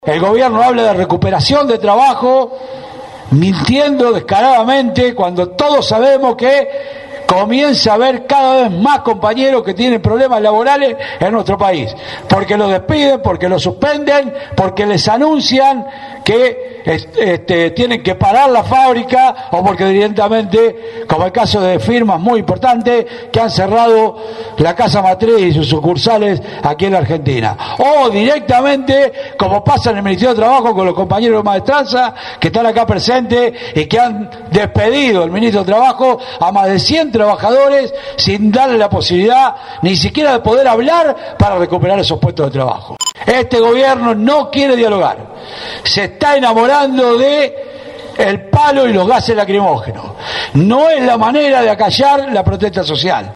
El gobierno habla de recuperación de trabajo, mintiendo descaradamente cuando todos sabemos que comienza a haber cada vez más compañeros que tienen problemas laborales en nuestro país, porque los despiden, porque los suspenden, porque les anuncian que tienen que parar la fábrica, o porque directamente, como el caso de firmas muy importantes que han cerrado la casa matriz y sus sucursales aquí en la Argentina, o directamente, como pasa en el Ministerio de Trabajo con los compañeros de maestranza que están acá presentes y que han despedido el Ministro de Trabajo a más de 100 trabajadores sin darle la posibilidad ni siquiera de poder hablar para recuperar esos puestos de trabajo. Este gobierno no quiere dialogar, se está enamorando de el palo y los gases lacrimógenos. No es la manera de acallar la protesta social.